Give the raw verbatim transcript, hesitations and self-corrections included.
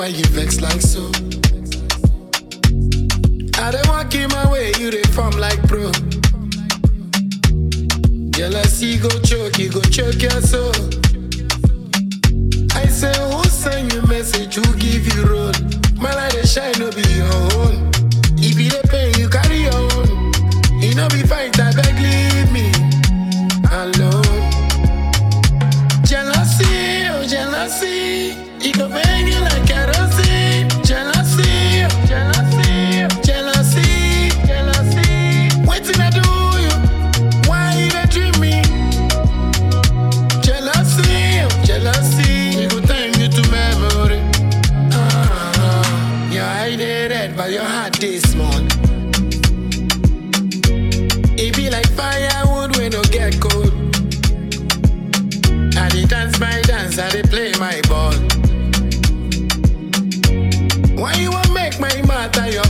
you vex like so? I don't walk in my way, you they form like bro. Jealousy go choke, you go choke your soul. I say, who send you message, who give you road? My light they shine, no be your own. If you dey pay, you carry your own. You know be fight, I beg leave me alone. Jealousy, oh jealousy, it go burn you like kerosene. Jealousy, oh jealousy, oh jealousy, jealousy. Waiting I do you, why you dey dream me? Jealousy, oh jealousy, it go turn you to memory. Ah, your eye dey red, but your heart dey small. It be like firewood when no get cold. I dey dance my dance, I dey play my ball. Why you want make my matter your